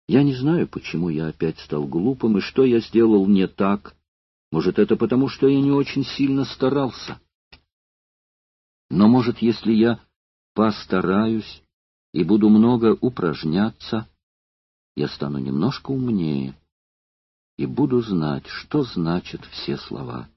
Я не знаю, почему я опять стал глупым, и что я сделал не так. Может, это потому, что я не очень сильно старался. Но, может, если я постараюсь и буду много упражняться, я стану немножко умнее и буду знать, что значат все слова.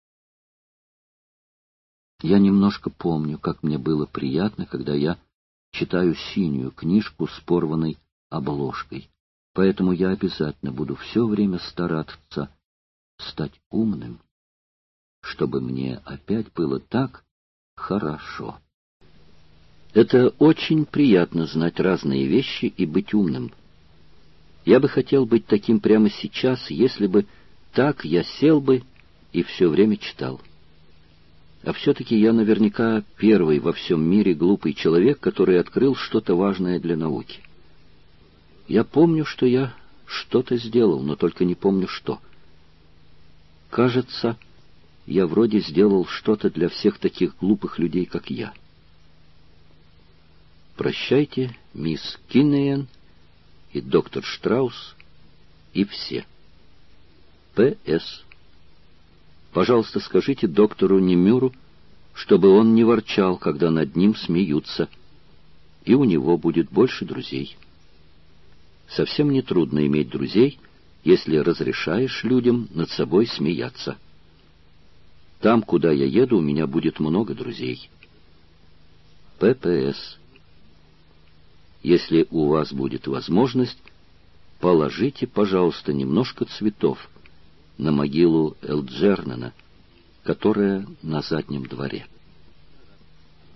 Я немножко помню, как мне было приятно, когда я читаю синюю книжку с порванной обложкой. Поэтому я обязательно буду все время стараться стать умным, чтобы мне опять было так хорошо. Это очень приятно знать разные вещи и быть умным. Я бы хотел быть таким прямо сейчас, если бы так я сел бы и все время читал. А все-таки я наверняка первый во всем мире глупый человек, который открыл что-то важное для науки. Я помню, что я что-то сделал, но только не помню что. Кажется, я вроде сделал что-то для всех таких глупых людей, как я. Прощайте, мисс Киннеян и доктор Штраус и все. П.С. Пожалуйста, скажите доктору Немюру, чтобы он не ворчал, когда над ним смеются, и у него будет больше друзей. Совсем не трудно иметь друзей, если разрешаешь людям над собой смеяться. Там, куда я еду, у меня будет много друзей. П.П.С. Если у вас будет возможность, положите, пожалуйста, немножко цветов на могилу Элджернона, которая на заднем дворе.